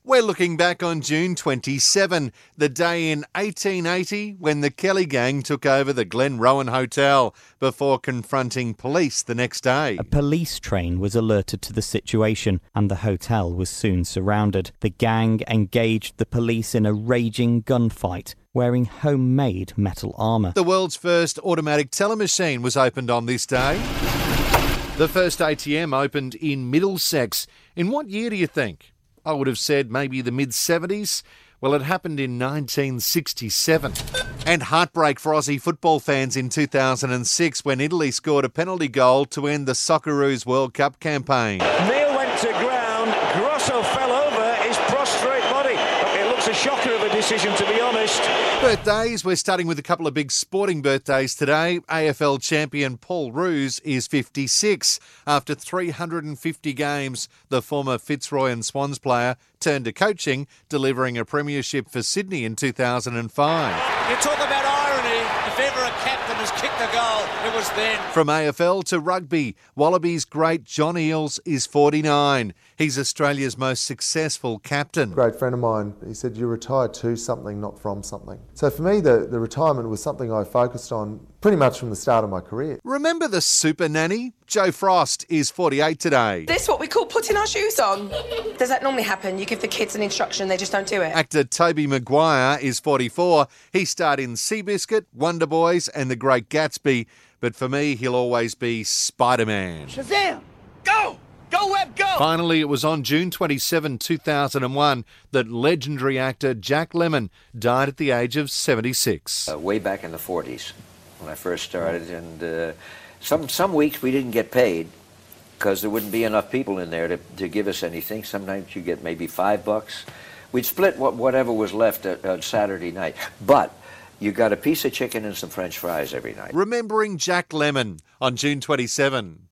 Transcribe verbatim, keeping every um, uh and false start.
We're looking back on June twenty-seventh, the day in eighteen eighty when the Kelly Gang took over the Glenrowan Hotel before confronting police the next day. A police train was alerted to the situation and the hotel was soon surrounded. The gang engaged the police in a raging gunfight, wearing homemade metal armour. The world's first automatic teller machine was opened on this day. The first A T M opened in Middlesex. In what year do you think? I would have said maybe the mid-seventies. Well, it happened in nineteen sixty-seven. And heartbreak for Aussie football fans in two thousand six when Italy scored a penalty goal to end the Socceroos World Cup campaign. Neil went to ground, Grosso fell over his prostrate body. It looks a shocker of a decision, to be honest. Birthdays, we're starting with a couple of big sporting birthdays today. A F L champion Paul Roos is fifty-six. After three hundred fifty games, the former Fitzroy and Swans player turned to coaching, delivering a premiership for Sydney in two thousand five. You talk about irony. If ever a captain has kicked a goal, it was then. From A F L to rugby, Wallabies great John Eales is forty-nine. He's Australia's most successful captain. A great friend of mine, he said, you retire to something, not from something. So for me, the, the retirement was something I focused on pretty much from the start of my career. Remember the super nanny? Joe Frost is forty-eight today. This is what we call putting our shoes on. Does that normally happen? You give the kids an instruction, they just don't do it. Actor Toby Maguire is forty-four. He starred in Seabiscuit, Wonder Boys and The Great Gatsby. But for me, he'll always be Spider-Man. Shazam! Go! Go, Web, go! Finally, it was on June twenty-seventh, two thousand one that legendary actor Jack Lemmon died at the age of seventy-six. Uh, way back in the forties when I first started, and uh, some, some weeks we didn't get paid because there wouldn't be enough people in there to, to give us anything. Sometimes you get maybe five bucks. We'd split what, whatever was left at, on Saturday night. But you got a piece of chicken and some French fries every night. Remembering Jack Lemmon on June twenty-seventh.